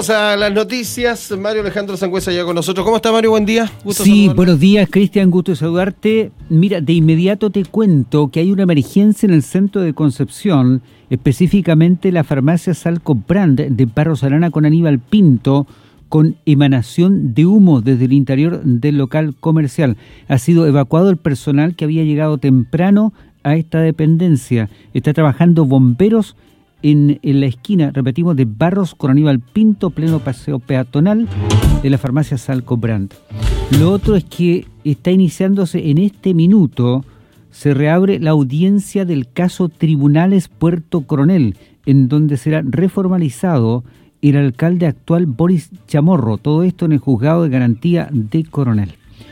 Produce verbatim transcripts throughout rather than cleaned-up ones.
Vamos a las noticias. Mario Alejandro Sangüesa ya con nosotros. ¿Cómo está, Mario? Buen día. Gusto sí, saludarle. Buenos días, Cristian. Gusto de saludarte. Mira, de inmediato te cuento que hay una emergencia en el centro de Concepción, específicamente la farmacia Salcobrand de Barros Arana con Aníbal Pinto, con emanación de humo desde el interior del local comercial. Ha sido evacuado el personal que había llegado temprano a esta dependencia. Está trabajando bomberos en, en la esquina, repetimos, de Barros con Aníbal Pinto, pleno paseo peatonal de la farmacia Salcobrand. Lo otro es que está iniciándose en este minuto, se reabre la audiencia del caso Tribunales Puerto Coronel, en donde será reformalizado el alcalde actual Boris Chamorro. Todo esto en el juzgado de garantía de Coronel.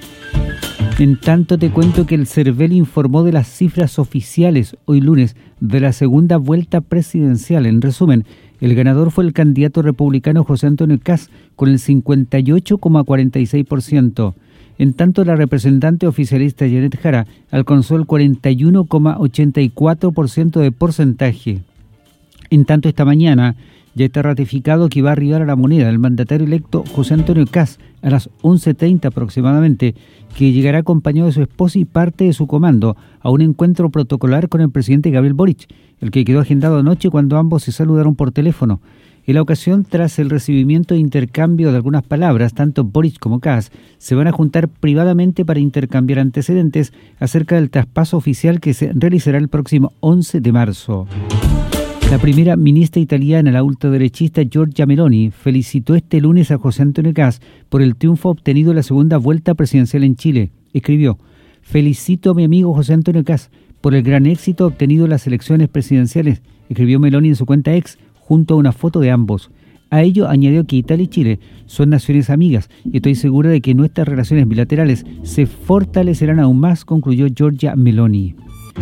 En tanto te cuento que el CERVEL informó de las cifras oficiales hoy lunes de la segunda vuelta presidencial. En resumen, el ganador fue el candidato republicano José Antonio Kast con el cincuenta y ocho coma cuarenta y seis por ciento. En tanto, la representante oficialista Janet Jara alcanzó el cuarenta y uno coma ochenta y cuatro por ciento de porcentaje. En tanto, esta mañana ya está ratificado que va a arribar a La Moneda el mandatario electo José Antonio Kast a las once treinta aproximadamente, que llegará acompañado de su esposa y parte de su comando a un encuentro protocolar con el presidente Gabriel Boric, el que quedó agendado anoche cuando ambos se saludaron por teléfono. En la ocasión, tras el recibimiento e intercambio de algunas palabras, tanto Boric como Kast se van a juntar privadamente para intercambiar antecedentes acerca del traspaso oficial que se realizará el próximo once de marzo. La primera ministra italiana, la ultraderechista Giorgia Meloni, felicitó este lunes a José Antonio Kast por el triunfo obtenido en la segunda vuelta presidencial en Chile. Escribió: "Felicito a mi amigo José Antonio Kast por el gran éxito obtenido en las elecciones presidenciales", escribió Meloni en su cuenta ex, junto a una foto de ambos. A ello añadió que Italia y Chile son naciones amigas y estoy segura de que nuestras relaciones bilaterales se fortalecerán aún más, concluyó Giorgia Meloni.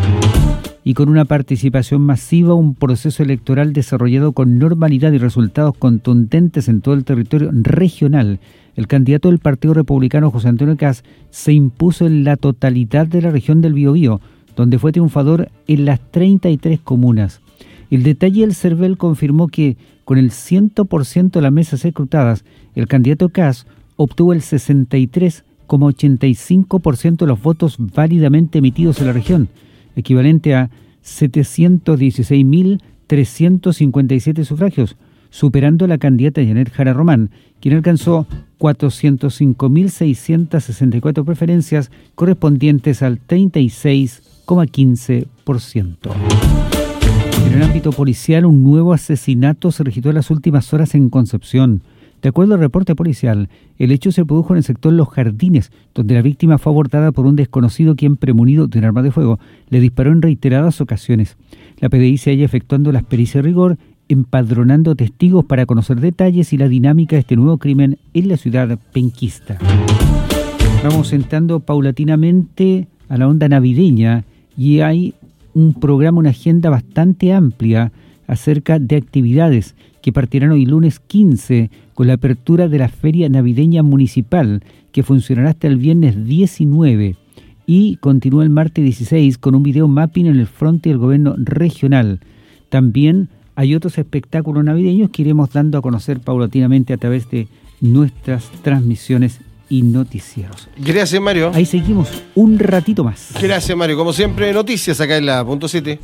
Y con una participación masiva, un proceso electoral desarrollado con normalidad y resultados contundentes en todo el territorio regional, el candidato del Partido Republicano José Antonio Kast se impuso en la totalidad de la región del Biobío, donde fue triunfador en las treinta y tres comunas. El detalle del CERVEL confirmó que con el cien por ciento de las mesas escrutadas, el candidato Kast obtuvo el sesenta y tres coma ochenta y cinco por ciento de los votos válidamente emitidos en la región, equivalente a setecientos dieciséis mil trescientos cincuenta y siete sufragios, superando a la candidata Janet Jara Román, quien alcanzó cuatrocientos cinco mil seiscientos sesenta y cuatro preferencias correspondientes al treinta y seis coma quince por ciento. En el ámbito policial, un nuevo asesinato se registró en las últimas horas en Concepción. De acuerdo al reporte policial, el hecho se produjo en el sector Los Jardines, donde la víctima fue abordada por un desconocido quien, premunido de un arma de fuego, le disparó en reiteradas ocasiones. La P D I se halla efectuando las pericias de rigor, empadronando testigos para conocer detalles y la dinámica de este nuevo crimen en la ciudad penquista. Vamos entrando paulatinamente a la onda navideña y hay un programa, una agenda bastante amplia acerca de actividades que partirán hoy lunes quince con la apertura de la Feria Navideña Municipal, que funcionará hasta el viernes diecinueve, y continúa el martes dieciséis con un video mapping en el frente del gobierno regional. También hay otros espectáculos navideños que iremos dando a conocer paulatinamente a través de nuestras transmisiones y noticieros. Gracias, Mario. Ahí seguimos un ratito más. Gracias, Mario. Como siempre, noticias acá en la punto siete.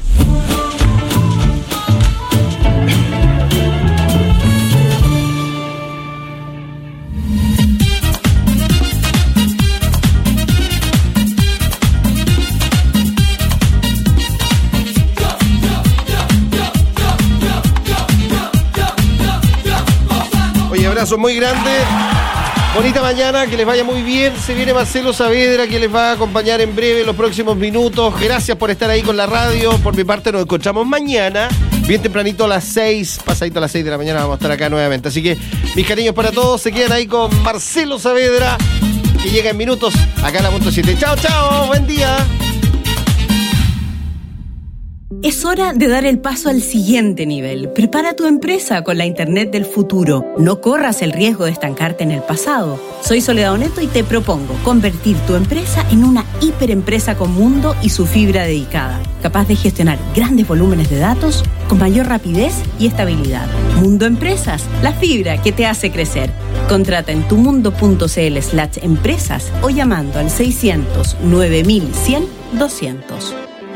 Abrazo muy grande, bonita mañana, que les vaya muy bien. Se viene Marcelo Saavedra, que les va a acompañar en breve en los próximos minutos. Gracias por estar ahí con la radio. Por mi parte nos encontramos mañana, bien tempranito a las seis, pasadito a las seis de la mañana vamos a estar acá nuevamente. Así que mis cariños para todos, se quedan ahí con Marcelo Saavedra, que llega en minutos acá en la punto siete. Chao, chao, buen día. Es hora de dar el paso al siguiente nivel. Prepara tu empresa con la Internet del futuro. No corras el riesgo de estancarte en el pasado. Soy Soledad Oneto y te propongo convertir tu empresa en una hiperempresa con Mundo y su fibra dedicada, capaz de gestionar grandes volúmenes de datos con mayor rapidez y estabilidad. Mundo Empresas, la fibra que te hace crecer. Contrata en tumundo.cl slash empresas o llamando al seiscientos nueve mil cien doscientos.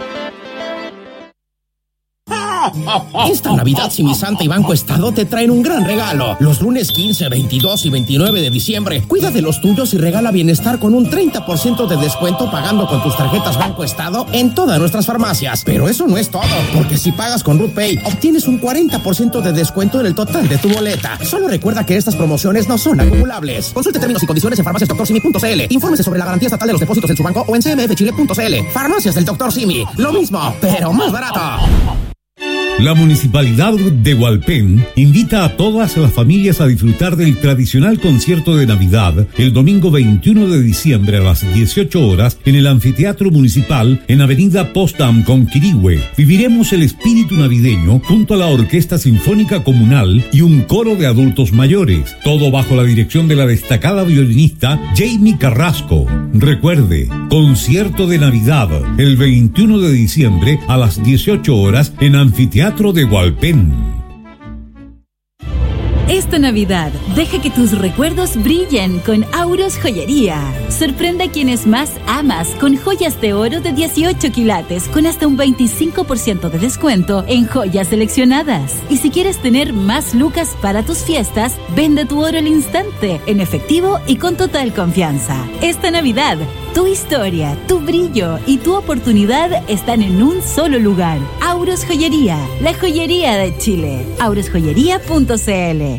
Esta Navidad, Simi Santa y Banco Estado te traen un gran regalo. Los lunes quince, veintidós y veintinueve de diciembre, cuida de los tuyos y regala bienestar con un treinta por ciento de descuento pagando con tus tarjetas Banco Estado en todas nuestras farmacias. Pero eso no es todo, porque si pagas con RootPay, obtienes un cuarenta por ciento de descuento en el total de tu boleta. Solo recuerda que estas promociones no son acumulables. Consulte términos y condiciones en farmacias doctor simi punto c l. Infórmese sobre la garantía estatal de los depósitos en su banco o en c m f chile punto c l. Farmacias del doctor Simi. Lo mismo, pero más barato. La Municipalidad de Hualpén invita a todas las familias a disfrutar del tradicional concierto de Navidad el domingo veintiuno de diciembre a las dieciocho horas en el Anfiteatro Municipal en Avenida Potsdam con Quirihue. Viviremos el espíritu navideño junto a la Orquesta Sinfónica Comunal y un coro de adultos mayores, todo bajo la dirección de la destacada violinista Jamie Carrasco. Recuerde, concierto de Navidad el veintiuno de diciembre a las dieciocho horas en Anfiteatro de Hualpén. Esta Navidad, deja que tus recuerdos brillen con Auros Joyería. Sorprende a quienes más amas con joyas de oro de dieciocho quilates con hasta un veinticinco por ciento de descuento en joyas seleccionadas. Y si quieres tener más lucas para tus fiestas, vende tu oro al instante, en efectivo y con total confianza. Esta Navidad, tu historia, tu brillo y tu oportunidad están en un solo lugar. Auros Joyería, la joyería de Chile. auros joyería punto c l.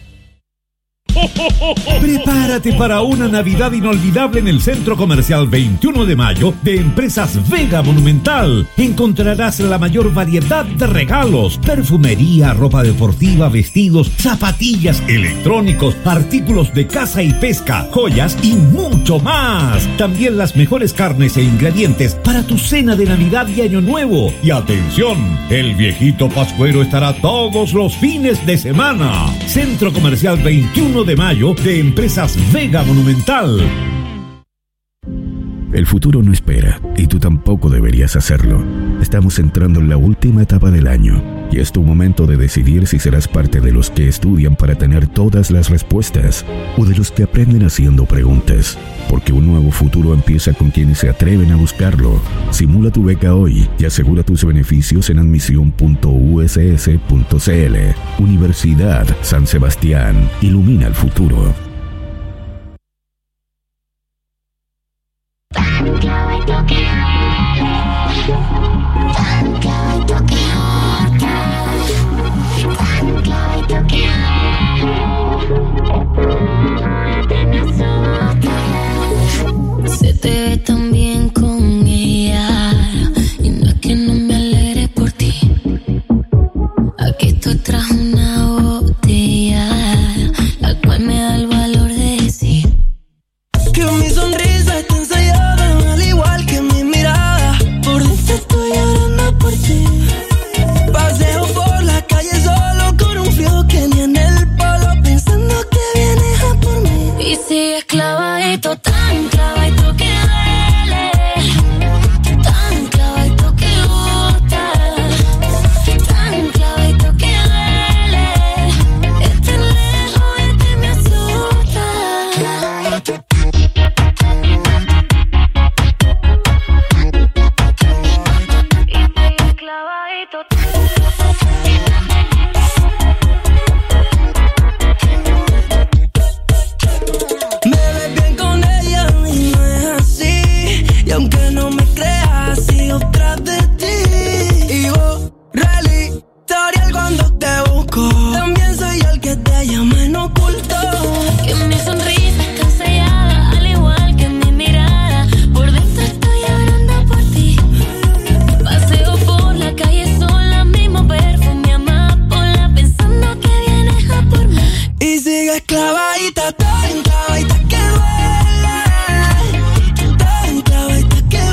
Prepárate para una Navidad inolvidable en el Centro Comercial veintiuno de mayo de Empresas Vega Monumental. Encontrarás la mayor variedad de regalos, perfumería, ropa deportiva, vestidos, zapatillas, electrónicos, artículos de caza y pesca, joyas y mucho más. También las mejores carnes e ingredientes para tu cena de Navidad y Año Nuevo. Y atención, el viejito Pascuero estará todos los fines de semana. Centro Comercial veintiuno de mayo de Empresas Vega Monumental. El futuro no espera y tú tampoco deberías hacerlo. Estamos entrando en la última etapa del año y es tu momento de decidir si serás parte de los que estudian para tener todas las respuestas o de los que aprenden haciendo preguntas. Porque un nuevo futuro empieza con quienes se atreven a buscarlo. Simula tu beca hoy y asegura tus beneficios en admisión punto u s s punto c l. Universidad San Sebastián. Ilumina el futuro. Se te ve tan bien con ella y no es que no me alegre por ti. Aquí estoy tras una botella, la cual me da el valor de decir que mi sonrisa está ensayada, al igual que mi mirada. Por dentro estoy llorando por ti. Paseo por la calle solo con un frío que ni en el polo, pensando que vienes a por mí. Y sigues clavadito, tan clavadito que duele, tan clavadito que gusta, tan clavadito que duele. Estar lejos de ti me asusta. Me ves bien con ella y no es así. Y aunque no me creas, sigo tras de ti. Y borra el historial cuando te busco. También soy yo el que te llama en oculto. Que mi sonrisa está sellada, al igual que mi mirada. Por dentro estoy llorando por ti. Paseo por la calle sola, mismo perfume amapola, pensando que vienes a por mí. Y sigues clavadita, tan clavadita que duele, tan clavadita que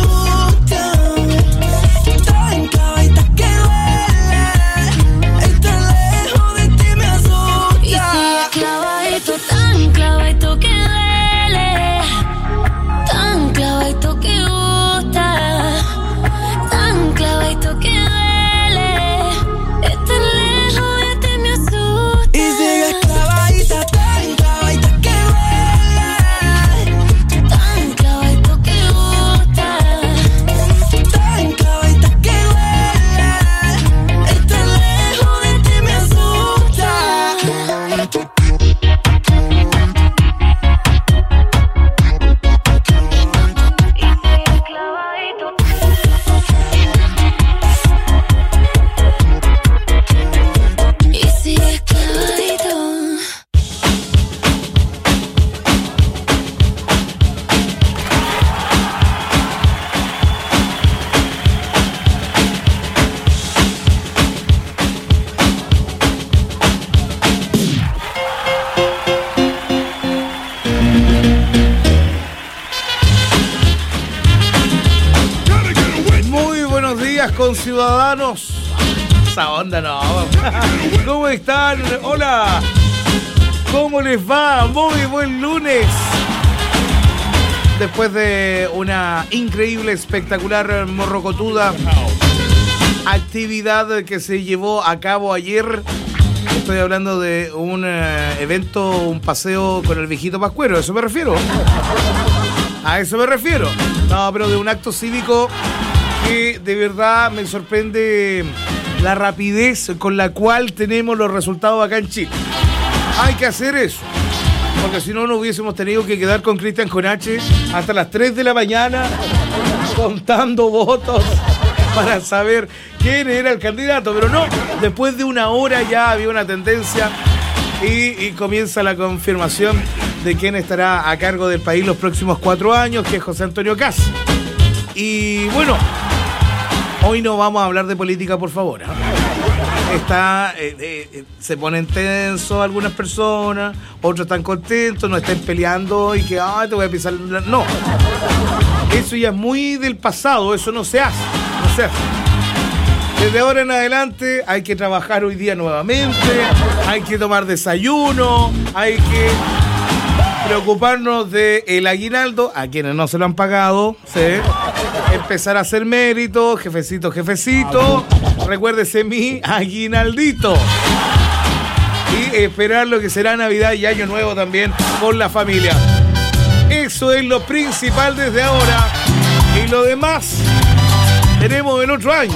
días con Ciudadanos. Esa onda no. ¿Cómo están? Hola. ¿Cómo les va? Muy buen lunes. Después de una increíble, espectacular, morrocotuda actividad que se llevó a cabo ayer. Estoy hablando de un uh, evento, un paseo con el viejito Pascuero. ¿A eso me refiero? A eso me refiero. No, pero de un acto cívico que de verdad me sorprende la rapidez con la cual tenemos los resultados acá en Chile. Hay que hacer eso, porque si no, no hubiésemos tenido que quedar con Cristian Conache hasta las tres de la mañana contando votos para saber quién era el candidato. Pero no, después de una hora ya había una tendencia y, y comienza la confirmación de quién estará a cargo del país los próximos cuatro años, que es José Antonio Kast. Y bueno, hoy no vamos a hablar de política, por favor, ¿eh? Está, eh, eh, se ponen tensos algunas personas, otros están contentos, no estén peleando y que, ah, te voy a pisar. No, eso ya es muy del pasado, eso no se hace, no se hace. Desde ahora en adelante hay que trabajar hoy día nuevamente, hay que tomar desayuno, hay que preocuparnos del aguinaldo a quienes no se lo han pagado, ¿sí? Empezar a hacer méritos, jefecito, jefecito, recuérdese mi aguinaldito. Y esperar lo que será Navidad y Año Nuevo también con la familia. Eso es lo principal desde ahora. Y lo demás tenemos el otro año.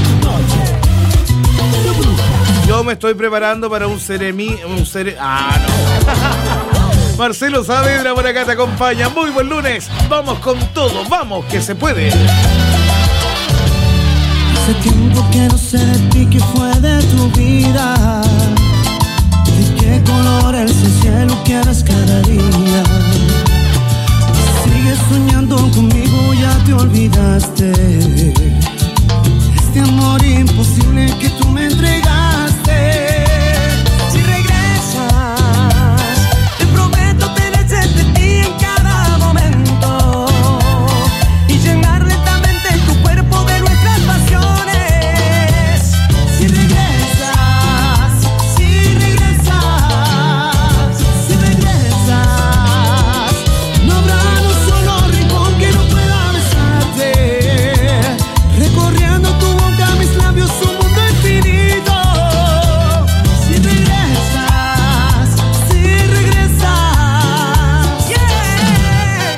Yo me estoy preparando para un seremí, un cere... Ah, no. Marcelo Saavedra por acá te acompaña. Muy buen lunes. Vamos con todo. Vamos, que se puede. Hace tiempo que no sé de ti, que fue de tu vida. De qué color es el cielo que eres cada día. Sigues soñando conmigo, ya te olvidaste. Este amor imposible que tú me entregaste. Si regresas, te prometo tener sed de ti en cada momento y llenar lentamente tu cuerpo de nuestras pasiones. Si regresas, si regresas, si regresas, no habrá un solo rincón que no pueda besarte. Recorriendo tu boca, mis labios, un mundo infinito. Si regresas, si regresas, yeah.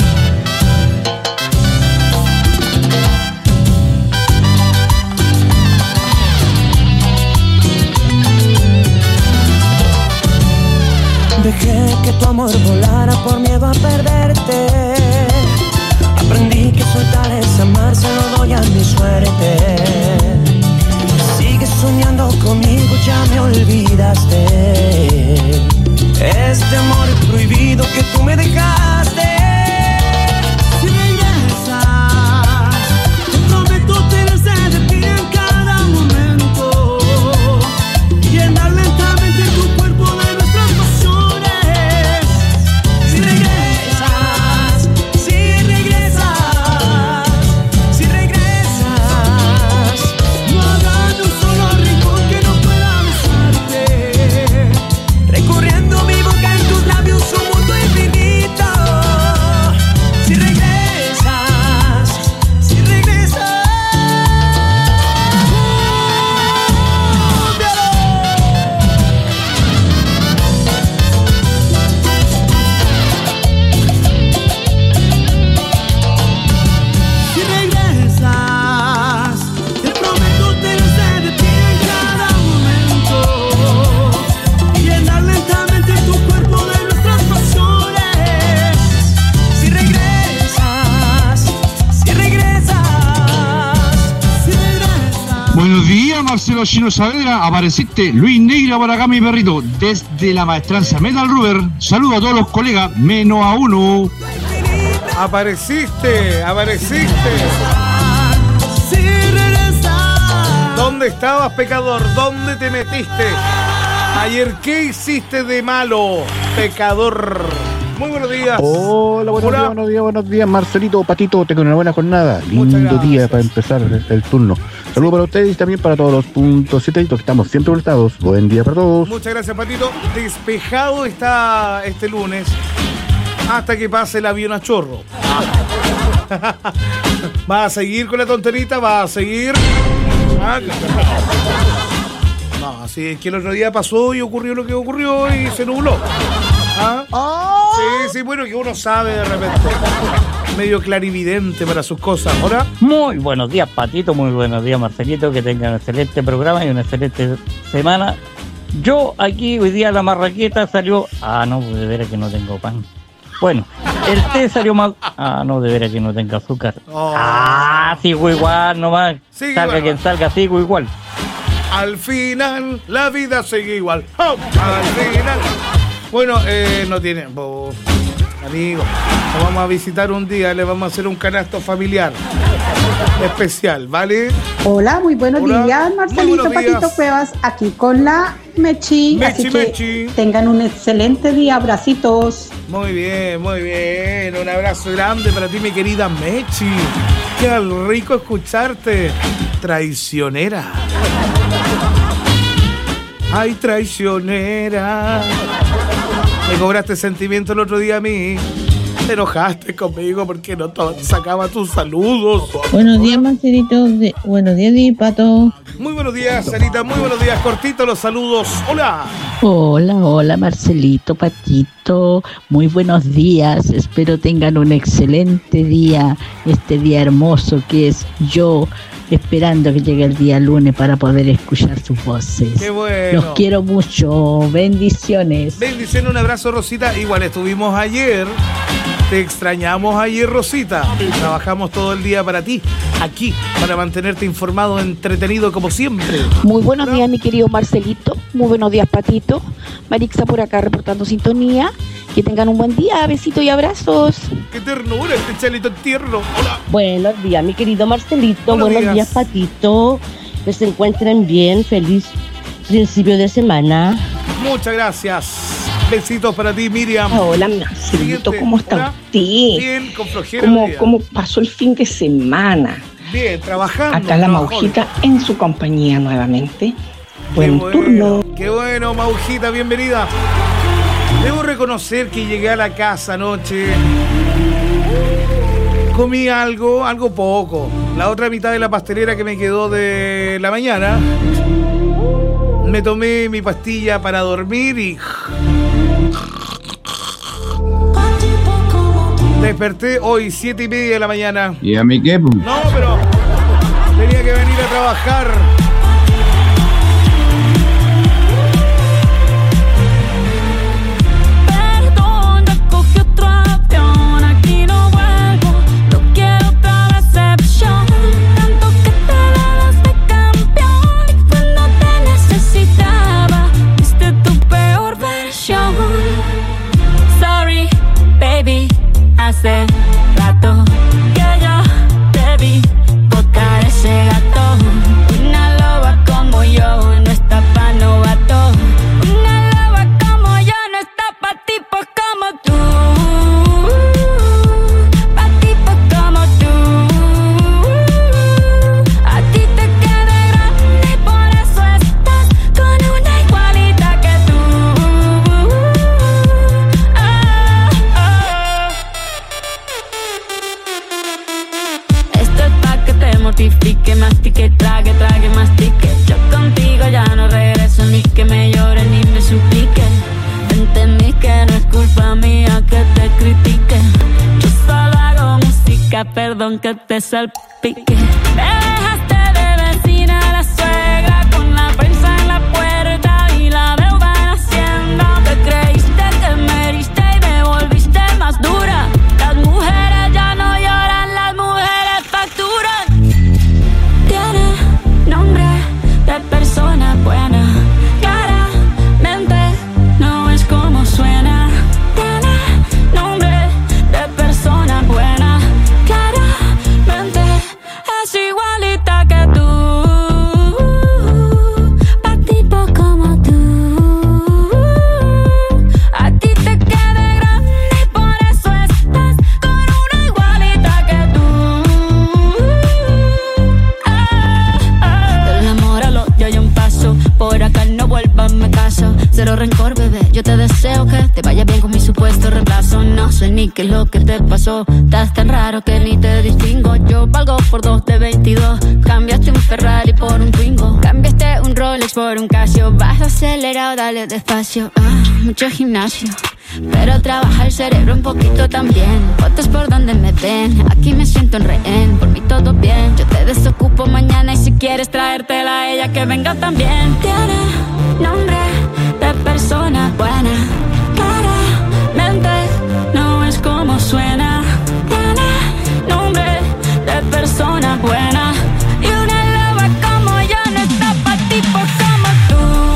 Dejé que tu amor volara por miedo a perderte. Aprendí que soltar es amar, se lo doy a mi suerte. Sigues soñando conmigo, ya me olvidaste. Este amor prohibido que tú me dejaste. Si regresas, te prometo tener sed de ti en cada momento y llenar lentamente tu cuerpo de nuestras pasiones. Si regresas, si regresas, si regresas, no habrá ni un solo rincón que no pueda besarte. Recorriendo mi boca en tus labios, un mundo infinito. Si regresas, si regresas. Si regresas, te prometo tener sed de ti en cada momento y llenar lentamente tu cuerpo de nuestras pasiones. Si regresas, si regresas, si regresas. Buenos días, Marcelo Chino Saavedra. Apareciste. Luis Negra por acá, mi perrito. Desde la maestranza Metal Ruber. Saludo a todos los colegas, menos a uno. Apareciste, apareciste. Si regresas. ¿Dónde estabas, pecador? ¿Dónde te metiste? Ayer, ¿qué hiciste de malo, pecador? Muy buenos días. Hola, buenos Hola. días, buenos días, buenos días, Marcelito, Patito, tengo una buena jornada. Muchas Lindo gracias. día para empezar el turno. Saludos para ustedes y también para todos los puntos siete que estamos siempre conectados. Buen día para todos. Muchas gracias, Patito. Despejado está este lunes hasta que pase el avión a chorro. ¿Va a seguir con la tonterita? ¿Va a seguir? Ah, no, así es que el otro día pasó y ocurrió lo que ocurrió y se nubló. ¿Ah? Sí, sí, bueno, que uno sabe de repente. Medio clarividente para sus cosas. ¿Hola? Muy buenos días, Patito. Muy buenos días, Marcelito. Que tengan un excelente programa y una excelente semana. Yo aquí hoy día la marraqueta salió... Ah, no, de veras que no tengo pan. Bueno, el té salió mal... Ah, no, de veras que no tengo azúcar. Oh. Ah, sigo igual nomás. Sigue salga igual. quien salga, sigo igual. Al final, la vida sigue igual. ¡Oh! Al final. Bueno, eh, no tiene... Oh, amigo, nos vamos a visitar un día, le vamos a hacer un canasto familiar especial, ¿vale? Hola, muy buenos Hola. días, Muy Marcelito buenos días. Patito Cuevas, aquí con la Mechi, Mechi, así que Mechi. tengan un excelente día, abracitos. Muy bien, muy bien. Un abrazo grande para ti, mi querida Mechi. Qué rico escucharte. Traicionera. Ay, traicionera. Me cobraste sentimiento el otro día a mí. Te enojaste conmigo porque no to- sacaba tus saludos. Buenos días, Marcelito. De- buenos días, Di Pato. Muy buenos días, Sarita. Muy buenos días. Cortito los saludos. Hola. Hola, hola, Marcelito, Patito. Muy buenos días. Espero tengan un excelente día. Este día hermoso que es yo, esperando que llegue el día lunes para poder escuchar sus voces. Qué bueno. Los quiero mucho. Bendiciones. Bendición, un abrazo, Rosita. Igual estuvimos ayer. Te extrañamos ayer, Rosita. Trabajamos todo el día para ti, aquí, para mantenerte informado, entretenido como siempre. Muy buenos días, mi querido Marcelito. Muy buenos días, Patito. Marixa por acá reportando sintonía. Que tengan un buen día. Besitos y abrazos. Qué ternura este chalito tierno. Hola. Buenos días, mi querido Marcelito. Buenos Buenos días. días, Patito. Que se encuentren bien. Feliz principio de semana. Muchas gracias. Besitos para ti, Miriam. Hola, Marcelito, ¿cómo está Hola. usted? Bien, con flojera. ¿Cómo, hoy día. ¿Cómo pasó el fin de semana? Bien, trabajando. Acá la trabajando. Maujita en su compañía nuevamente. Buen Qué bueno, turno. Qué bueno, Maujita, bienvenida. Debo reconocer que llegué a la casa anoche. Comí algo, algo poco. La otra mitad de la pastelera que me quedó de la mañana. Me tomé mi pastilla para dormir y... Desperté hoy siete y media de la mañana. ¿Y a mí qué? No, pero tenía que venir a trabajar. Perdón, ya cogí otro avión, aquí no vuelvo, no quiero otra decepción. Tanto que te dabas de campeón y cuando te necesitaba, viste tu peor versión. Sorry, baby, hace rato que yo te vi botar ese gato. Una loba como yo no está pa' novato. Una loba como yo no está pa' tipos como tú. Pa' tipos como tú. A ti te queda grande y por eso estás con una igualita que tú. Ah, ah. Esto es pa' que te mortifique, mastique, trague, trague, mastique. Yo contigo ya no regreso, ni que me llore ni me suplique. Entendí que no es culpa mía que te critique. Yo solo hago música, perdón que te salpique. Me dejaste de vecina a la suegra con la prensa en la puerta y la deuda en Hacienda. Te creíste que me heriste y me volviste más dura. Las mujeres ya no lloran, las mujeres facturan. Tiene nombre de persona buena, claramente no es como suena. Tiene nombre de persona buena, claramente es igualita. cero rencor, bebé. Yo te deseo que te vaya bien con mi supuesto reemplazo. No sé ni qué es lo que te pasó. Estás tan raro que ni te distingo. Yo valgo por dos de veintidós. Cambiaste un Ferrari por un Twingo. Cambiaste un Rolex por un Casio. Vas acelerado, dale despacio. Ah, mucho gimnasio, pero trabaja el cerebro un poquito también. Fotos por donde me ven, aquí me siento en rehén. Por mí todo bien, yo te desocupo mañana. Y si quieres traértela a ella, que venga también. Tiene nombre de persona buena, claramente no es como suena. Tiene nombre de persona buena, y una loba como yo no está pa' tipos como tú.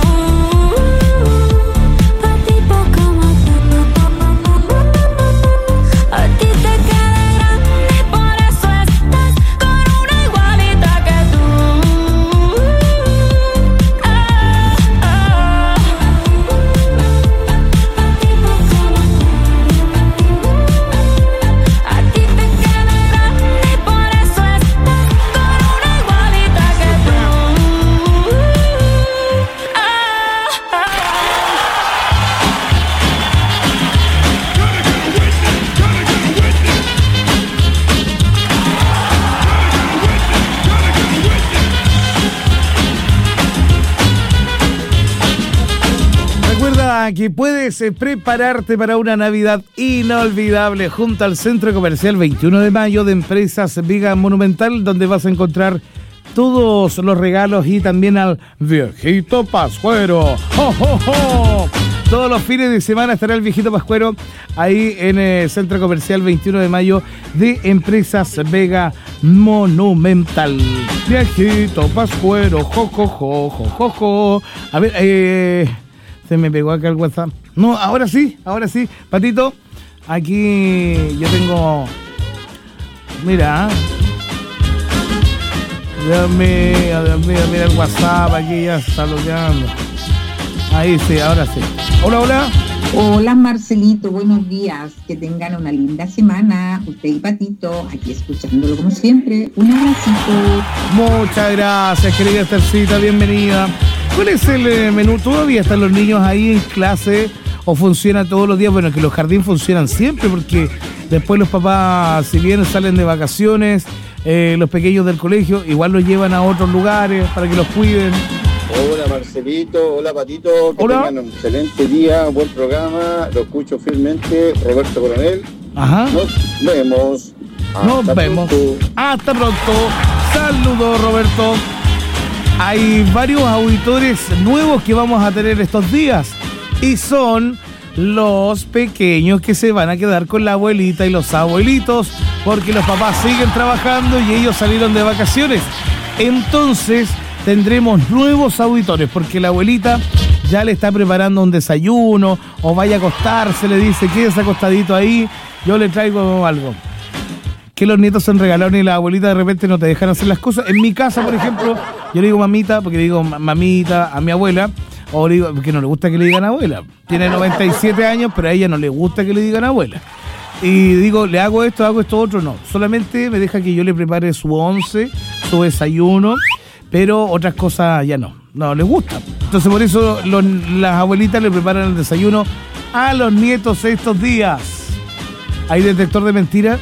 Que puedes eh, prepararte para una Navidad inolvidable junto al Centro Comercial veintiuno de mayo de Empresas Vega Monumental, donde vas a encontrar todos los regalos y también al viejito Pascuero. ¡Oh, oh, oh! Todos los fines de semana estará el viejito Pascuero ahí en el Centro Comercial veintiuno de mayo de Empresas Vega Monumental. Viejito Pascuero, jo, jo, jo, jo, jo, jo. A ver, eh... se me pegó acá el WhatsApp. No, ahora sí, ahora sí. Patito, aquí yo tengo... Mira. Dios mío, Dios mío, mira el WhatsApp, aquí ya está bloqueando. Ahí sí, ahora sí. Hola, hola. Hola Marcelito, buenos días. Que tengan una linda semana. Usted y Patito, aquí escuchándolo como siempre. Un abracito. Muchas gracias, querida Esthercita, bienvenida. ¿Cuál es el eh, menú? ¿Todavía están los niños ahí en clase o funciona todos los días? Bueno, que los jardines funcionan siempre porque después los papás, si bien salen de vacaciones, eh, los pequeños del colegio, igual los llevan a otros lugares para que los cuiden. Hola Marcelito, hola Patito, que hola. tengan un excelente día, buen programa, lo escucho fielmente, Roberto Coronel. Ajá. Nos vemos. Nos Hasta vemos. pronto. Hasta pronto. Saludos, Roberto. Hay varios auditores nuevos que vamos a tener estos días y son los pequeños que se van a quedar con la abuelita y los abuelitos porque los papás siguen trabajando y ellos salieron de vacaciones. Entonces tendremos nuevos auditores porque la abuelita ya le está preparando un desayuno o vaya a acostarse, le dice, quédese acostadito ahí, yo le traigo algo. Que los nietos son regalados y la abuelita de repente no te dejan hacer las cosas. En mi casa, por ejemplo, yo le digo mamita, porque le digo mamita a mi abuela, o le digo, porque no le gusta que le digan abuela. Tiene noventa y siete años, pero a ella no le gusta que le digan abuela. Y digo, le hago esto, hago esto otro, no. Solamente me deja que yo le prepare su once, su desayuno, pero otras cosas ya no. No les gusta. Entonces por eso los, las abuelitas le preparan el desayuno a los nietos estos días. ¿Hay detector de mentiras?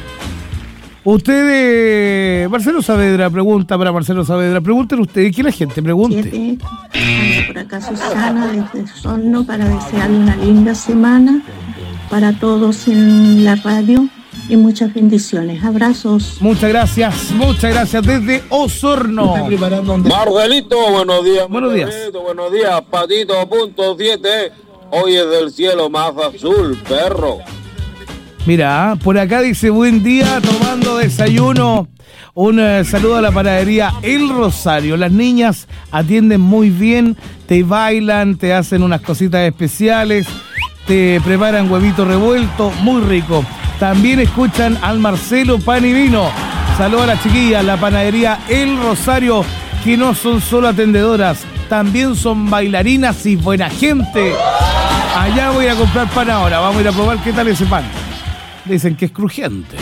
Ustedes, Marcelo Saavedra, pregunta para Marcelo Saavedra, pregunten ustedes, que la gente pregunte. Siete. Anda por acá Susana desde Osorno para desearle una linda semana para todos en la radio y muchas bendiciones. Abrazos. Muchas gracias, muchas gracias desde Osorno. Marcelito, buenos días. Buenos días. Marcelito, buenos días, Patito, punto siete. Hoy es del cielo más azul, perro. Mira, por acá dice, buen día, tomando desayuno. Un eh, saludo a la panadería El Rosario. Las niñas atienden muy bien, te bailan, te hacen unas cositas especiales, te preparan huevito revuelto, muy rico. También escuchan al Marcelo Pan y Vino. Saludo a las chiquillas, la panadería El Rosario, que no son solo atendedoras, también son bailarinas y buena gente. Allá voy a comprar pan ahora, vamos a ir a probar qué tal ese pan. Dicen que es crujiente.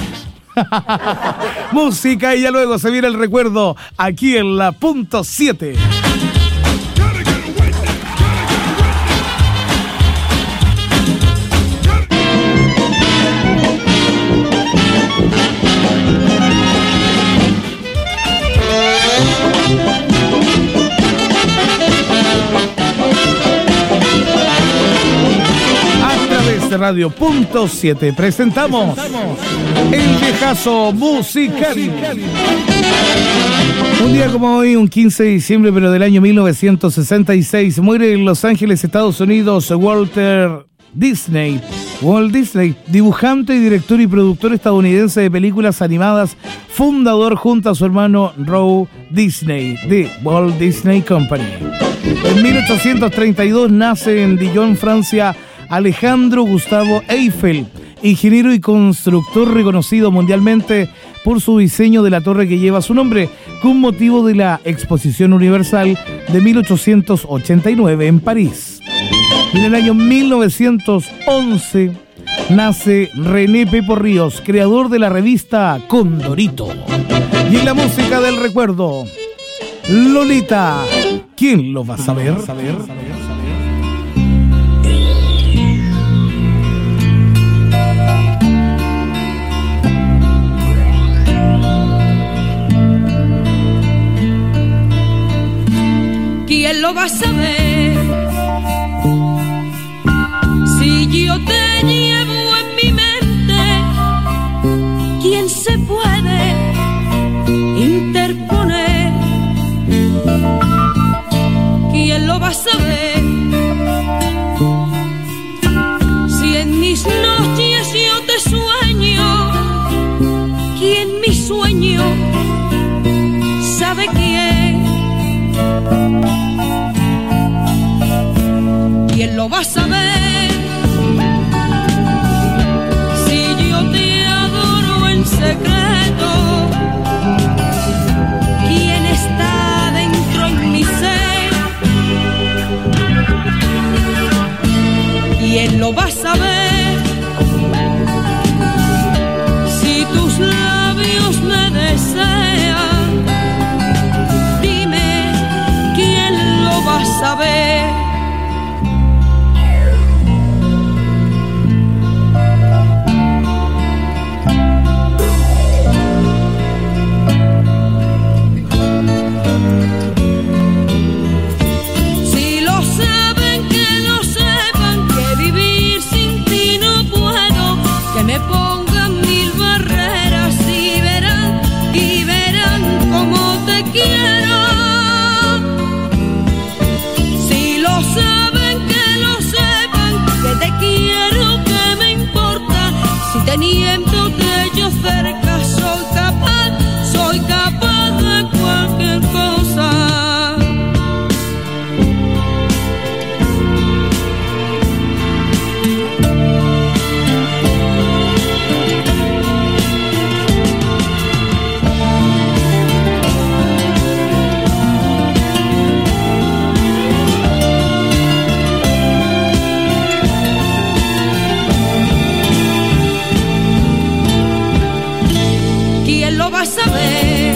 Música y ya luego se viene el recuerdo aquí en la punto siete. radio punto siete presentamos El Viejazo Musical. Un día como hoy, un quince de diciembre, pero del año mil novecientos sesenta y seis, muere en Los Ángeles, Estados Unidos, Walter Disney. Walt Disney, dibujante y director y productor estadounidense de películas animadas, fundador junto a su hermano Roy Disney de Walt Disney Company. En mil ochocientos treinta y dos nace en Dijon, Francia, Alejandro Gustavo Eiffel, ingeniero y constructor reconocido mundialmente por su diseño de la torre que lleva su nombre, con motivo de la Exposición Universal de mil ochocientos ochenta y nueve en París. En el año mil novecientos once nace René Pepo Ríos, creador de la revista Condorito. Y en la música del recuerdo, Lolita, ¿quién lo va a saber? ¿Quién lo va a saber? Si yo te llevo en mi mente, ¿quién se puede interponer? ¿Quién lo va a saber? Si en mis noches yo te sueño, ¿quién mi sueño sabe quién? ¿Quién lo va a saber? Si yo te adoro en secreto, ¿quién está dentro en mi ser? ¿Quién lo va a saber? Si tus labios me desean, dime, ¿quién lo va a saber? Teniéndote yo cerca, soy capaz, soy capaz de cualquier cosa. Vas a ver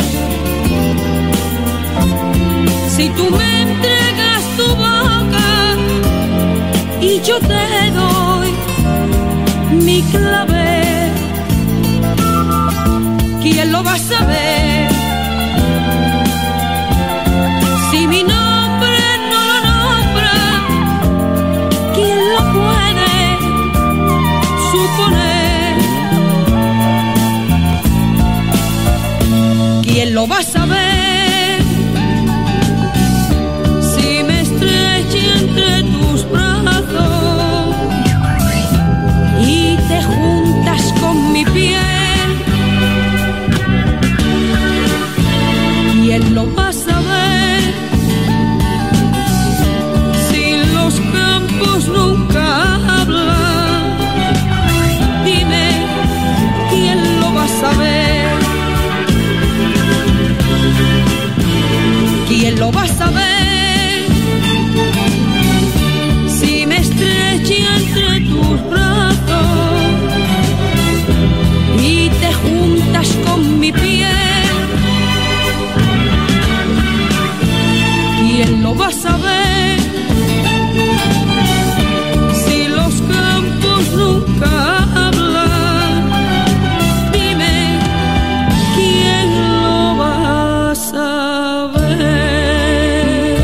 si tú me entregas tu boca y yo te doy mi clave. ¿Quién lo va a saber? Si mi nombre no lo nombra, ¿quién lo puede suponer? ¿Quién lo va a saber? Si me estreché entre tus brazos y te juntas con mi piel. ¿Quién lo va a saber? Si los campos nunca hablan, dime, ¿quién lo va a saber? ¿Quién lo va a saber? Si me estreché entre tus brazos y te juntas con mi piel. ¿Quién lo va a saber? Si los campos nunca hablan, dime, ¿quién lo va a saber?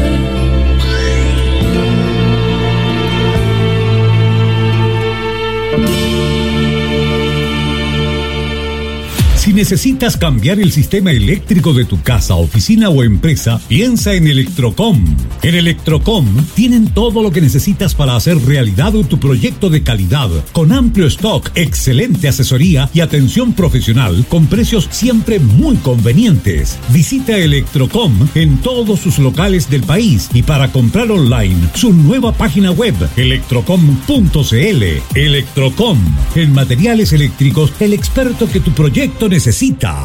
necesitas cambiar el sistema eléctrico de tu casa, oficina o empresa, piensa en Electrocom. En Electrocom tienen todo lo que necesitas para hacer realidad tu proyecto de calidad, con amplio stock, excelente asesoría y atención profesional con precios siempre muy convenientes. Visita Electrocom en todos sus locales del país y para comprar online, su nueva página web, electrocom punto c l. Electrocom, en materiales eléctricos, el experto que tu proyecto necesita.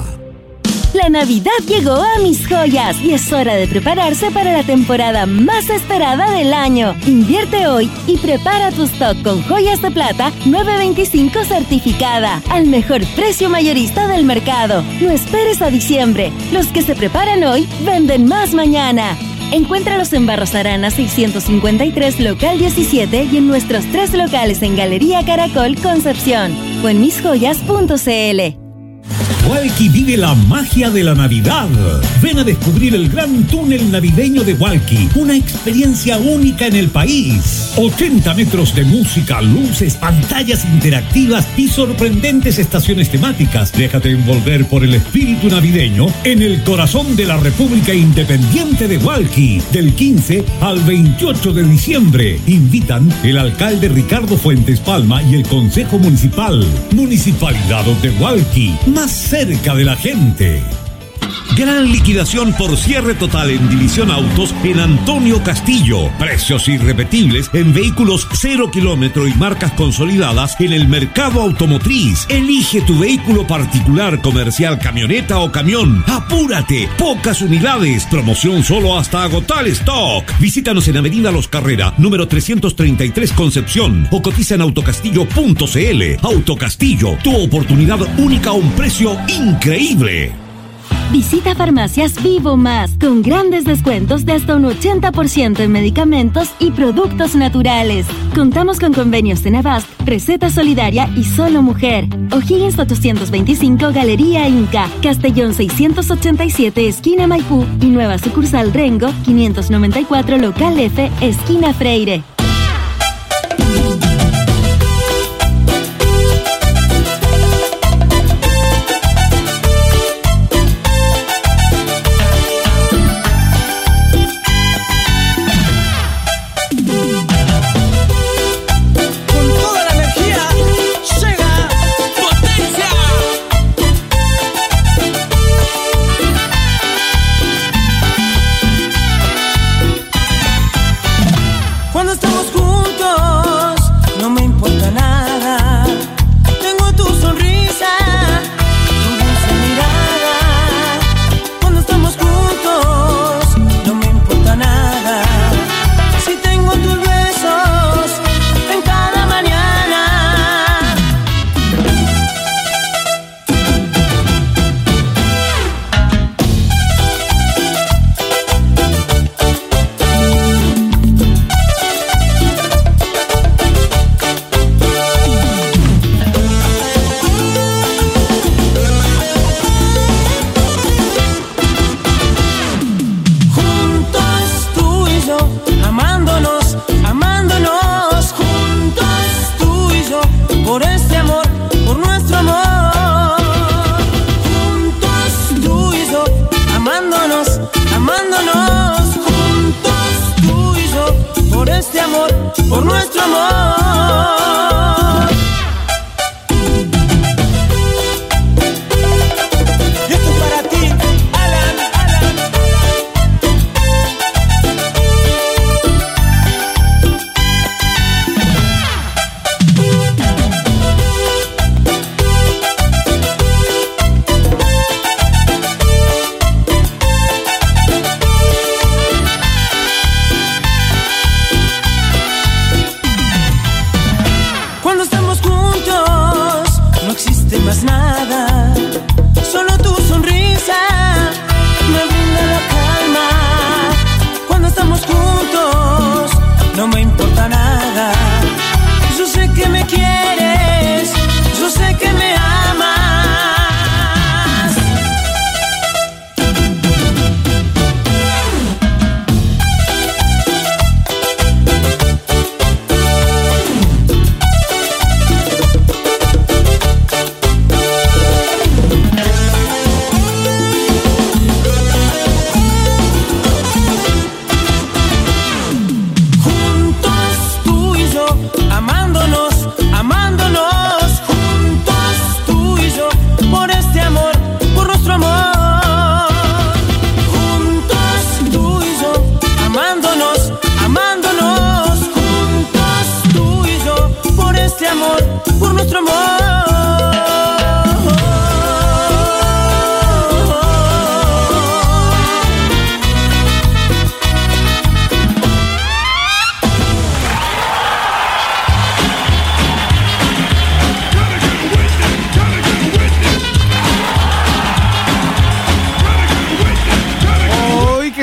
La Navidad llegó a Mis Joyas y es hora de prepararse para la temporada más esperada del año. Invierte hoy y prepara tu stock con joyas de plata nueve veinticinco certificada al mejor precio mayorista del mercado. No esperes a diciembre. Los que se preparan hoy venden más mañana. Encuéntralos en Barros Arana seiscientos cincuenta y tres, local diecisiete y en nuestros tres locales en Galería Caracol, Concepción o en mis joyas punto c l. Walkie vive la magia de la Navidad. Ven a descubrir el gran túnel navideño de Walkie, una experiencia única en el país. ochenta metros de música, luces, pantallas interactivas y sorprendentes estaciones temáticas. Déjate envolver por el espíritu navideño en el corazón de la República Independiente de Walkie, del quince al veintiocho de diciembre. Invitan el alcalde Ricardo Fuentes Palma y el Consejo Municipal. Municipalidad de Walkie, más cerca de la gente. Gran liquidación por cierre total en División Autos en Antonio Castillo. Precios irrepetibles en vehículos cero kilómetro y marcas consolidadas en el mercado automotriz. Elige tu vehículo particular, comercial, camioneta o camión. ¡Apúrate! Pocas unidades. Promoción solo hasta agotar stock. Visítanos en Avenida Los Carrera, número trescientos treinta y tres, Concepción, o cotiza en autocastillo punto c l. Autocastillo, tu oportunidad única a un precio increíble. Visita Farmacias Vivo Más con grandes descuentos de hasta un ochenta por ciento en medicamentos y productos naturales. Contamos con convenios en Avast, Receta Solidaria y Solo Mujer. O'Higgins ochocientos veinticinco, Galería Inca. Castellón seiscientos ochenta y siete, esquina Maipú. Y nueva sucursal Rengo, quinientos noventa y cuatro, local F, esquina Freire.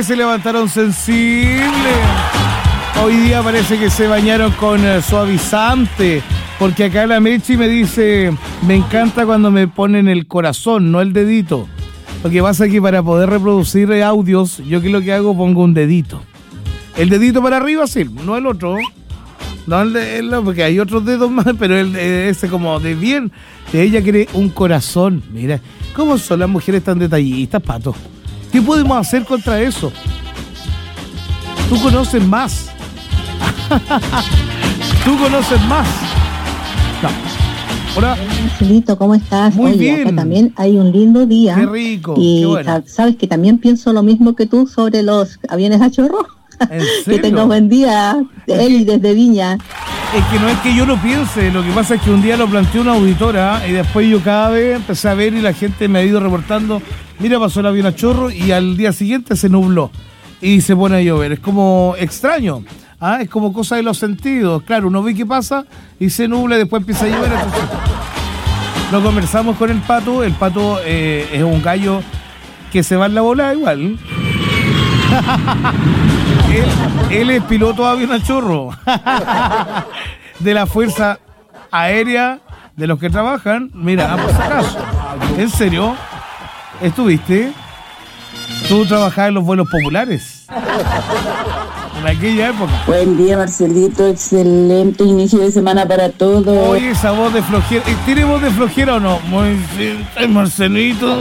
que se levantaron sensibles. Hoy día parece que se bañaron con eh, suavizante. Porque acá la Mechi me dice, me encanta cuando me ponen el corazón, no el dedito. Lo que pasa es que para poder reproducir audios, yo que lo que hago pongo un dedito. El dedito para arriba, sí, no el otro. No el de él, no, porque hay otros dedos más, pero el de ese como de bien. De ella quiere un corazón. Mira, ¿cómo son las mujeres tan detallistas, Pato? ¿Qué podemos hacer contra eso? Tú conoces más. Tú conoces más. No. Hola. Marcelito, ¿cómo estás? Muy Oye, bien. Acá también hay un lindo día. Qué rico, y qué bueno. ta- sabes que también pienso lo mismo que tú sobre los aviones a chorro. ¿En Que serio? tengas buen día, Eli, desde Viña. Es que no es que yo lo piense, lo que pasa es que un día lo planteó una auditora y después yo cada vez empecé a ver y la gente me ha ido reportando, mira, pasó el avión a chorro y al día siguiente se nubló y se pone a llover. Es como extraño, ¿ah? Es como cosa de los sentidos. Claro, uno ve qué pasa y se nubla y después empieza a llover. Entonces, lo conversamos con el Pato. El Pato eh, es un gallo que se va en la bola igual. Él, él es piloto de avión a chorro de la Fuerza Aérea de los que trabajan. Mira, por si acaso. ¿En serio? ¿Estuviste? ¿Tú trabajabas en los vuelos populares? En aquella época. Buen día, Marcelito. Excelente inicio de semana para todos. Oye, esa voz de flojera. ¿Tiene voz de flojera o no? Muy bien, Marcelito.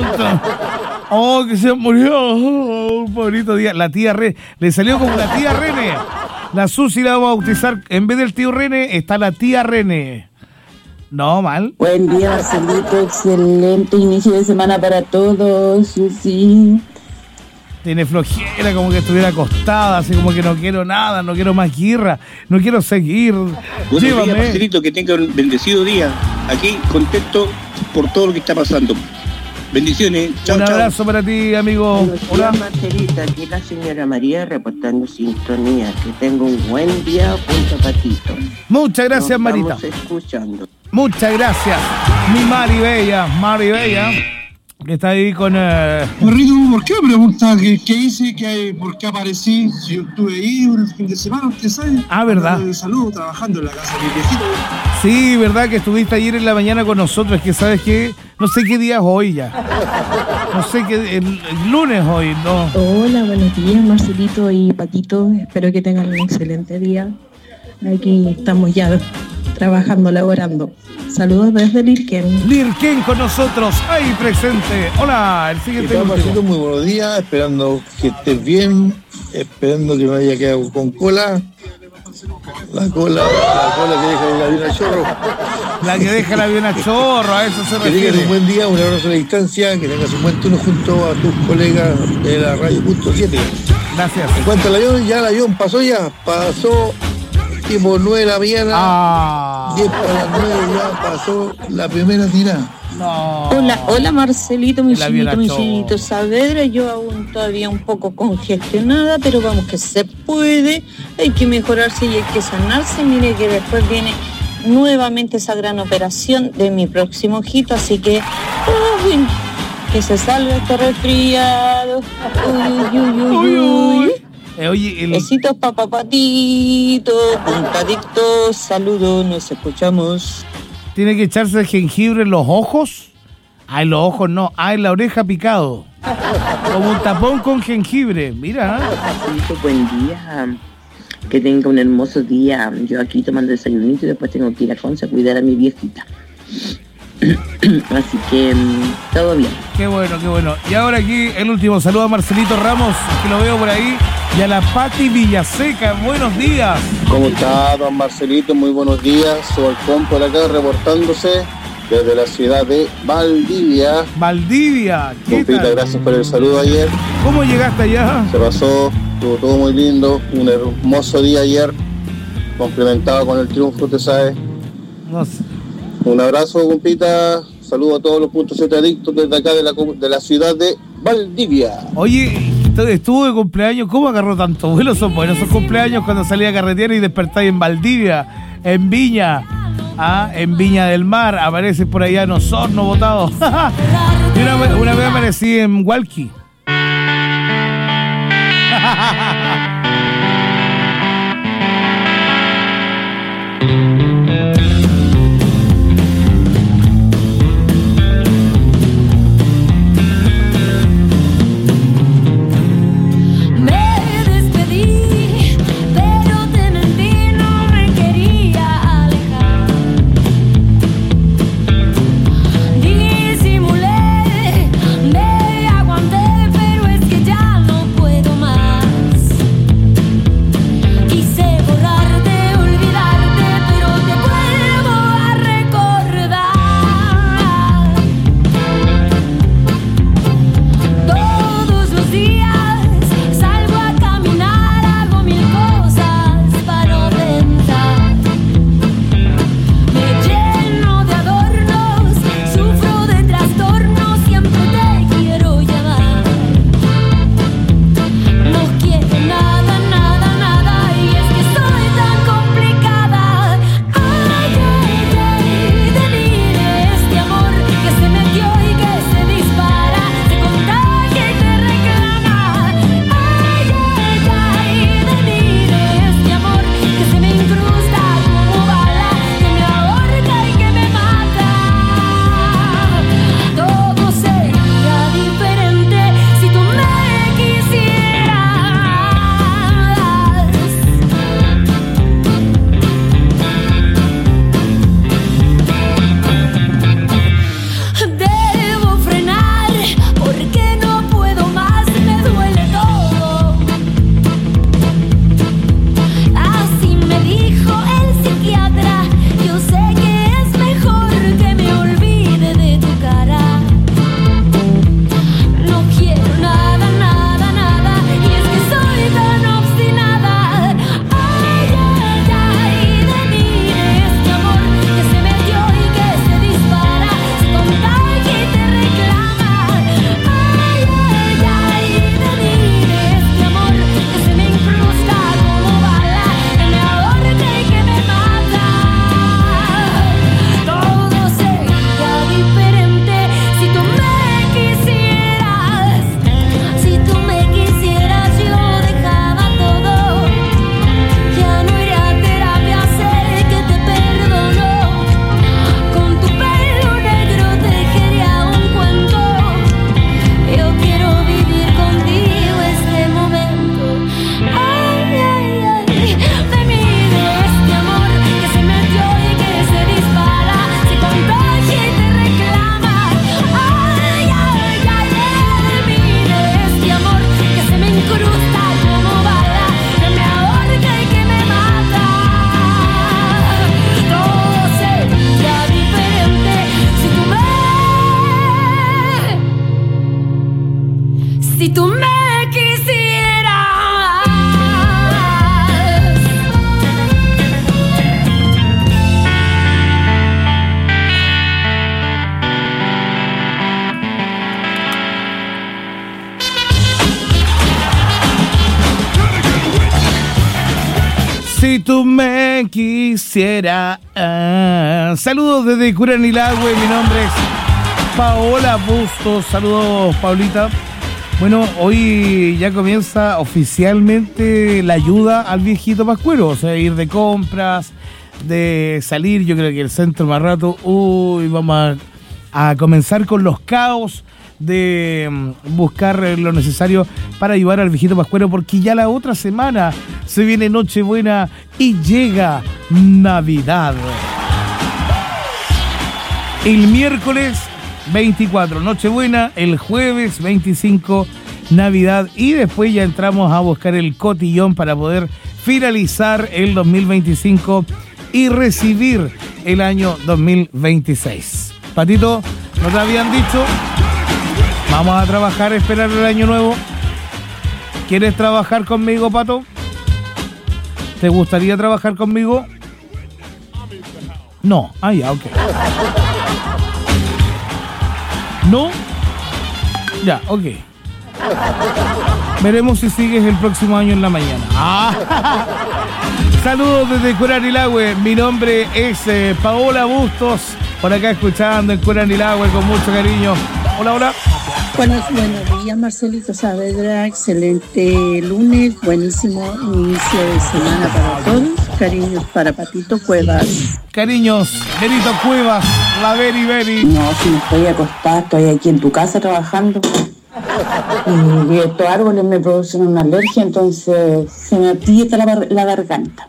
Oh, que se murió. Oh, bonito día. La tía René. Le salió como la tía René. La Susi la vamos a bautizar. En vez del tío René, está la tía René. No, mal. Buen día, Marcelito. Excelente inicio de semana para todos. Sí. Tiene flojera, como que estuviera acostada, así como que no quiero nada, no quiero más guirra, no quiero seguir. Buenos Llévame. días, Marcelito, que tenga un bendecido día. Aquí contento por todo lo que está pasando. Bendiciones. Chao, Un chao. abrazo para ti, amigo. Hola. Marcelita, aquí la señora María reportando sintonía. Que tenga un buen día, punto Patito. Muchas gracias, Nos Marita. estamos escuchando. Muchas gracias, mi Mari Bella, Mari Bella, que está ahí con... Eh... Perrito, ¿por qué me pregunta qué, qué hice, qué, por qué aparecí? Si yo estuve ahí un fin de semana, usted sabe. Ah, ¿verdad? De salud, trabajando en la casa de mi viejito. Sí, verdad que estuviste ayer en la mañana con nosotros, es que sabes que no sé qué día es hoy ya. No sé qué, el, el lunes hoy, no. Hola, buenos días, Marcelito y Patito. Espero que tengan un excelente día. Aquí estamos ya trabajando, laborando. Saludos desde Lirken. Lirken con nosotros, ahí presente. Hola, el siguiente. ¿Qué tal, Marcelo? Muy buenos días, esperando que estés bien, esperando que no haya quedado con cola. La cola, la cola que deja el avión a chorro. La que deja el avión a chorro, a eso se Que refiere. tengas un buen día, un abrazo a la distancia, que tengas un buen turno junto a tus colegas de la radio punto siete. Gracias. En cuanto al avión, ya el avión pasó ya, pasó tipo nueve de la mañana, ah. diez para las nueve ya pasó la primera tirada. No. Hola, hola Marcelito, mi El avión chinito, mi achó. chinito Saavedra. Yo aún todavía un poco congestionada, pero vamos que se puede. Hay que mejorarse y hay que sanarse. Mire que después viene nuevamente esa gran operación de mi próximo ojito, así que oh, bueno, que se salga este resfriado. Uy, uy, uy, uy, uy. Eh, oye, el... Besitos, papá patito, puntadictos, saludos, nos escuchamos. Tiene que echarse jengibre en los ojos. Ah, en los ojos no. Ah, en la oreja picado. Como un tapón con jengibre. Mira. Marcelito, buen día. Que tenga un hermoso día. Yo aquí tomando desayunito y después tengo que ir a Conce a cuidar a mi viejita. Así que mm, todo bien. Qué bueno, qué bueno. Y ahora aquí el último saludo a Marcelito Ramos, que lo veo por ahí. Y a la Pati Villaseca. Buenos días. ¿Cómo está, don Marcelito? Muy buenos días. Soy Alcón por acá reportándose desde la ciudad de Valdivia. Valdivia. ¿Qué Compita, tal? gracias por el saludo ayer. ¿Cómo llegaste allá? Se pasó, estuvo todo muy lindo. Un hermoso día ayer, complementado con el triunfo, usted sabe. No sé. Un abrazo, compita. Saludo a todos los puntos siete adictos desde acá de la, de la ciudad de Valdivia. Oye, estuvo de cumpleaños. ¿Cómo agarró tanto vuelo? Son buenos esos cumpleaños cuando salía a carretera y despertáis en Valdivia, en Viña, ah, en Viña del Mar. Aparece por allá en Osorno botado. Y una, una vez aparecí en Hualqui. Si tú me quisieras. Ah, saludos desde Curanilahue. Mi nombre es Paola Bustos. Saludos, Paulita. Bueno, hoy ya comienza oficialmente la ayuda al viejito pascuero. O sea, ir de compras, de salir. Yo creo que el centro más rato. Uy, vamos a, a comenzar con los caos de buscar lo necesario para ayudar al viejito pascuero, porque ya la otra semana se viene Nochebuena y llega Navidad. El miércoles veinticuatro, Nochebuena, el jueves veinticinco, Navidad, y después ya entramos a buscar el cotillón para poder finalizar el dos mil veinticinco y recibir el año dos mil veintiséis. Patito, ¿no te habían dicho? Vamos a trabajar, esperar el año nuevo. ¿Quieres trabajar conmigo, Pato? ¿Te gustaría trabajar conmigo? No. Ah, ya, ok. ¿No? Ya, ok. Veremos si sigues el próximo año en la mañana. Ah. Saludos desde Curanilahue. Mi nombre es eh, Paola Bustos. Por acá escuchando en Curanilahue con mucho cariño. Hola, hola. Buenos, buenos días, Marcelito Saavedra. Excelente lunes, buenísimo inicio de semana para todos. Cariños para Patito Cuevas. Cariños, Benito Cuevas, la Beri Beri. No, si me estoy acostada, estoy aquí en tu casa trabajando. Y estos árboles me producen una alergia, entonces se me aprieta la, la garganta.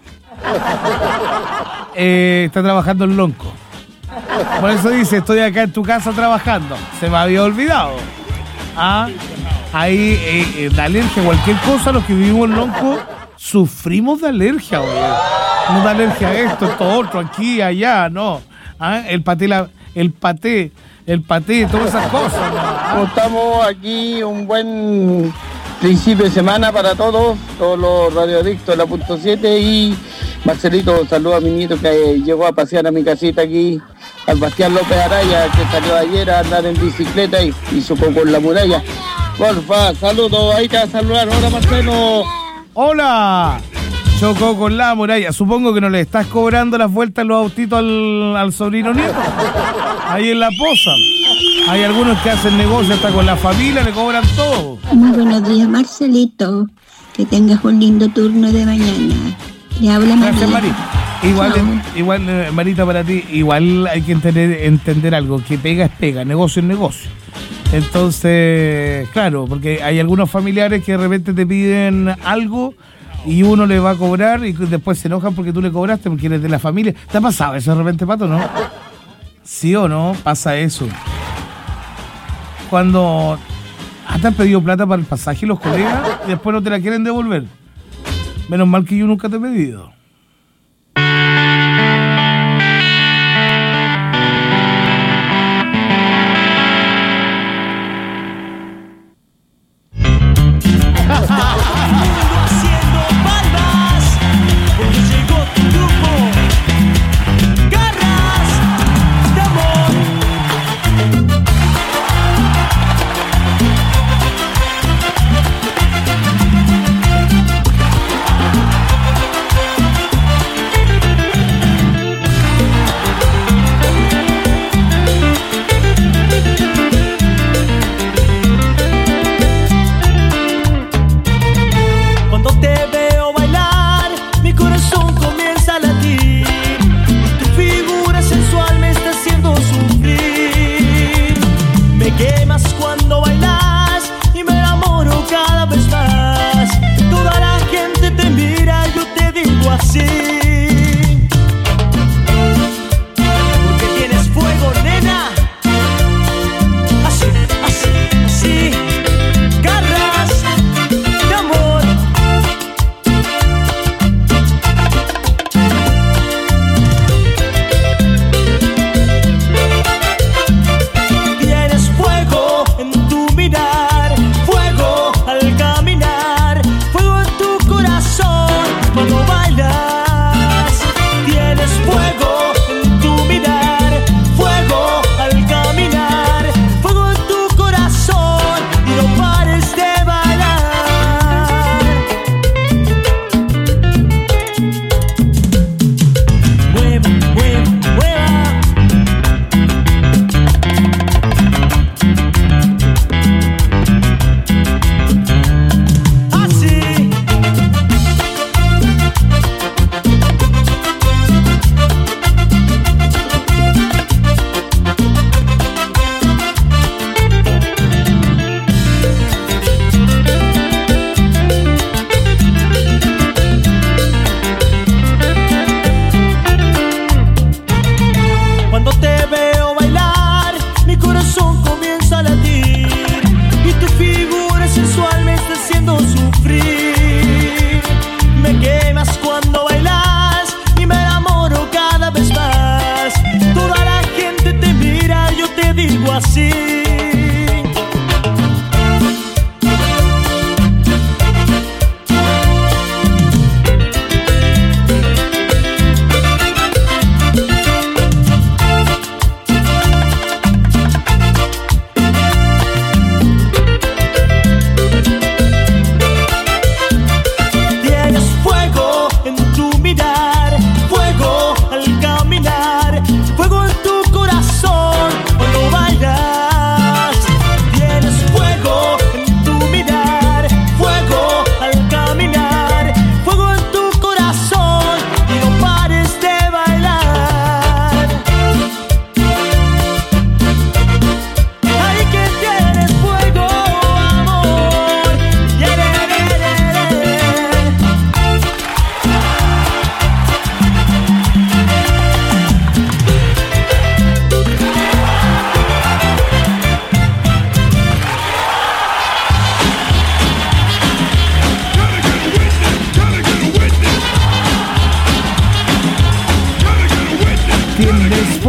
Eh, está trabajando en Lonco. Por eso dice, estoy acá en tu casa trabajando. Se me había olvidado. Ah, ahí, eh, eh, de alergia, cualquier cosa, los que vivimos en Lonco sufrimos de alergia, güey. No de alergia a esto, esto, otro, aquí, allá, no. ¿Ah? El paté, la, el paté, el paté, todas esas cosas. ¿No? ¿Ah? Estamos aquí, un buen principio de semana para todos, todos los radioadictos de la punto siete. Y Marcelito, saluda a mi nieto que llegó a pasear a mi casita aquí, al Bastián López Araya, que salió ayer a andar en bicicleta y, y chocó con la muralla. Porfa, saludos, ahí te va a saludar. Hola, Marcelo. Hola. Chocó con la muralla. Supongo que no le estás cobrando las vueltas los autitos al, al sobrino nieto. Ahí en la poza. Hay algunos que hacen negocio hasta con la familia, le cobran todo. Muy buenos días, Marcelito. Que tengas un lindo turno de mañana. Le habla María. Gracias, Mari. Igual, igual, eh, Marita, para ti, igual hay que entender, entender algo, que pega es pega, negocio es negocio. Entonces, claro, porque hay algunos familiares que de repente te piden algo y uno le va a cobrar y después se enojan porque tú le cobraste, porque eres de la familia. ¿Te ha pasado eso de repente, Pato, no? ¿Sí o no? Pasa eso. Cuando te han pedido plata para el pasaje los colegas y después no te la quieren devolver. Menos mal que yo nunca te he pedido.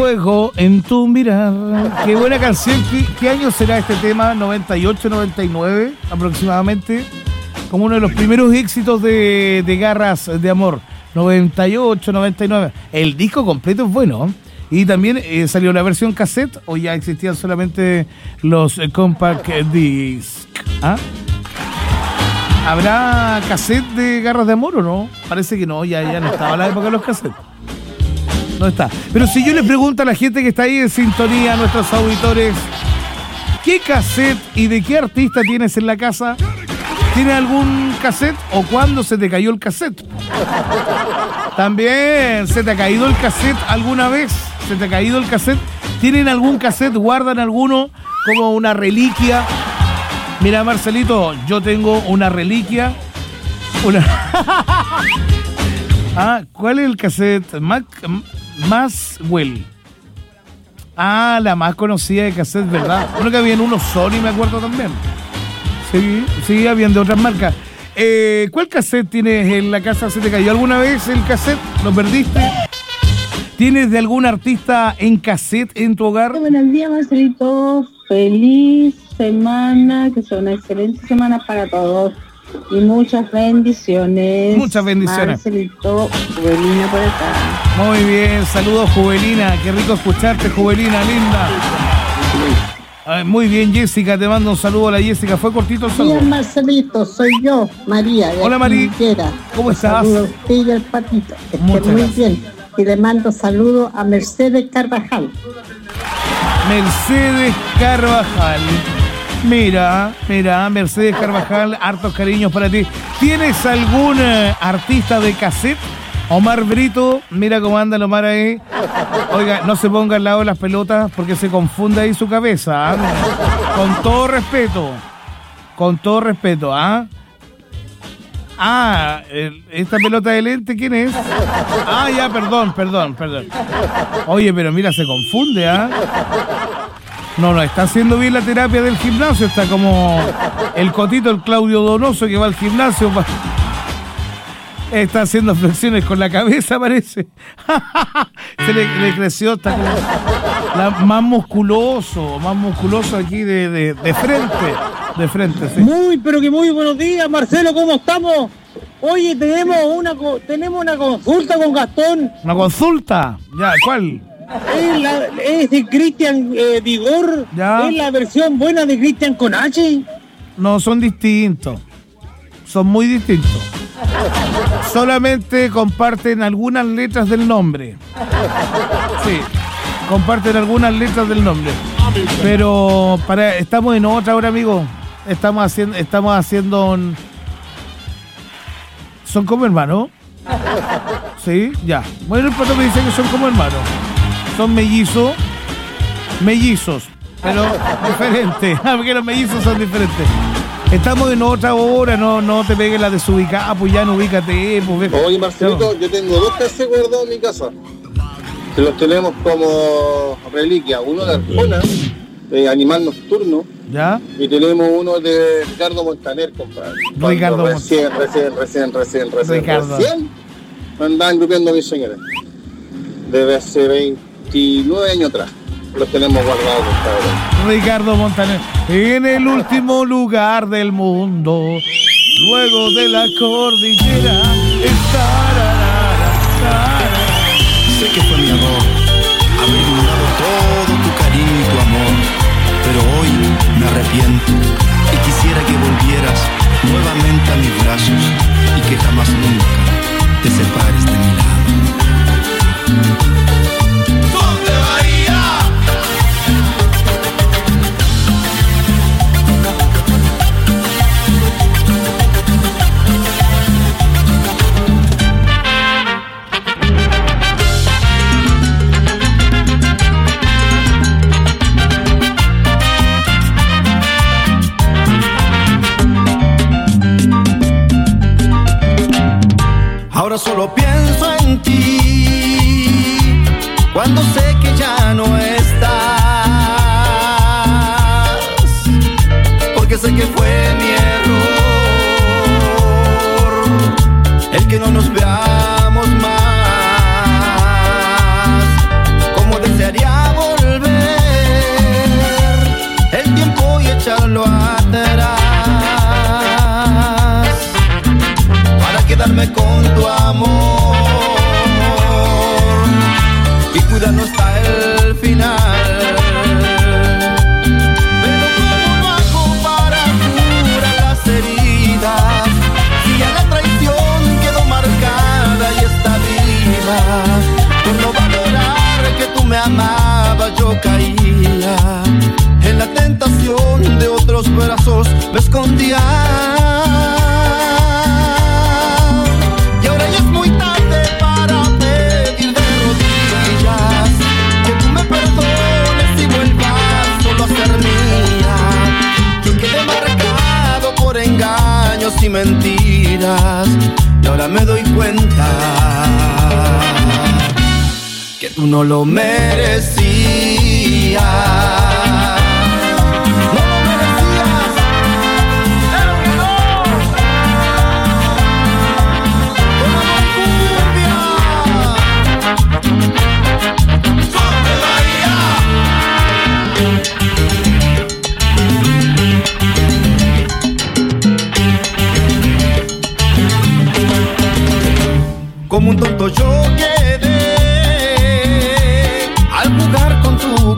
fuego en tu mirar. Qué buena canción. ¿Qué, qué año será este tema? ¿noventa y ocho, noventa y nueve aproximadamente? Como uno de los primeros éxitos de, de Garras de Amor. noventa y ocho, noventa y nueve. El disco completo es bueno. Y también eh, salió la versión cassette, o ya existían solamente los eh, compact disc. ¿Ah? ¿Habrá cassette de Garras de Amor o no? Parece que no, ya, ya no estaba la época de los cassettes. No está. Pero si yo le pregunto a la gente que está ahí en sintonía, a nuestros auditores, ¿qué cassette y de qué artista tienes en la casa? ¿Tienes algún cassette o cuándo se te cayó el cassette? También, ¿se te ha caído el cassette alguna vez? ¿Se te ha caído el cassette? ¿Tienen algún cassette? ¿Guardan alguno como una reliquia? Mira, Marcelito, yo tengo una reliquia. Una... ah, ¿cuál es el cassette? Mac... Maxwell. Ah, la más conocida de cassette, ¿verdad? Uno que había en unos Sony, me acuerdo también. Sí, sí, habían de otras marcas. Eh, ¿Cuál cassette tienes en la casa? ¿Se te cayó alguna vez el cassette? ¿Lo perdiste? ¿Tienes de algún artista en cassette en tu hogar? Buenos días, Marcelito. Feliz semana, que sea una excelente semana para todos. Y muchas bendiciones. Muchas bendiciones. Marcelito, Juvelina por acá. Muy bien, saludos, Juvelina. Qué rico escucharte, Juvelina, linda. Ay, muy bien, Jessica, te mando un saludo a la Jessica. Fue cortito el saludo. Bien, Marcelito, soy yo, María. Hola, María. ¿Cómo estás? Saludos a usted y al Patito. Que esté Muchas muy gracias. bien. Y le mando saludos a Mercedes Carvajal. Mercedes Carvajal. Mira, mira, Mercedes Carvajal, hartos cariños para ti. ¿Tienes algún eh, artista de cassette? Omar Brito, mira cómo anda el Omar ahí. Oiga, no se ponga al lado de las pelotas porque se confunde ahí su cabeza. ¿eh? Con todo respeto. Con todo respeto, ¿ah? Ah, el- esta pelota de lente, ¿quién es? Ah, ya, perdón, perdón, perdón. Oye, pero mira, se confunde, ¿ah? No, no, está haciendo bien la terapia del gimnasio. Está como el Cotito, el Claudio Donoso, que va al gimnasio. pa- Está haciendo flexiones con la cabeza, parece. Se le, le creció, está como la- más musculoso, más musculoso aquí de, de, de frente. De frente, sí. Muy, pero que muy buenos días, Marcelo, ¿cómo estamos? Oye, tenemos una co- tenemos una consulta con Gastón. ¿Una consulta? Ya, ¿cuál? Es, la- es de Cristian eh, Vigor. Ya. Es la versión buena de Cristian con H. No, son distintos. Son muy distintos. Solamente comparten algunas letras del nombre. Sí, comparten algunas letras del nombre. Pero para estamos en otra hora, amigo. Estamos haciendo, estamos haciendo un... ¿Son como hermanos? Sí, ya. Bueno, el pato me dice que son como hermanos. Son mellizos. Mellizos, pero diferentes. Porque los mellizos son diferentes. Estamos en otra hora, no, no te pegues la desubicada, pues ya no ubícate. Pues, ve- Oye, Marcelito, yo tengo dos cassettes guardados en mi casa. Que los tenemos como reliquia. Uno de Arjona, de Animal Nocturno. ¿Ya? Y tenemos uno de Ricardo Montaner, compadre. Cuando Ricardo recién, recién, recién, recién, recién, Ricardo. recién me andaban grupeando a mis señores. Debe hace veintinueve años atrás. Los tenemos guardados, compadre. Ricardo Montaner. En el último lugar del mundo, luego de la cordillera, está... Sé que fue mi error haber ignorado todo tu cariño y tu amor, pero hoy me arrepiento y quisiera que volvieras nuevamente a mis brazos y que jamás nunca te separes de mi lado. ¿Dónde Bahía? Ahora solo pienso en ti cuando sé que ya no estás, porque sé que fue mi error el que no nos veamos más como desearía mentiras y ahora me doy cuenta que tú no lo merecías. Como un tonto yo quedé al jugar con tu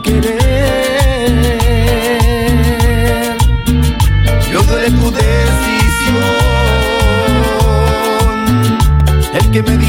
querer. Yo duele tu decisión, el que me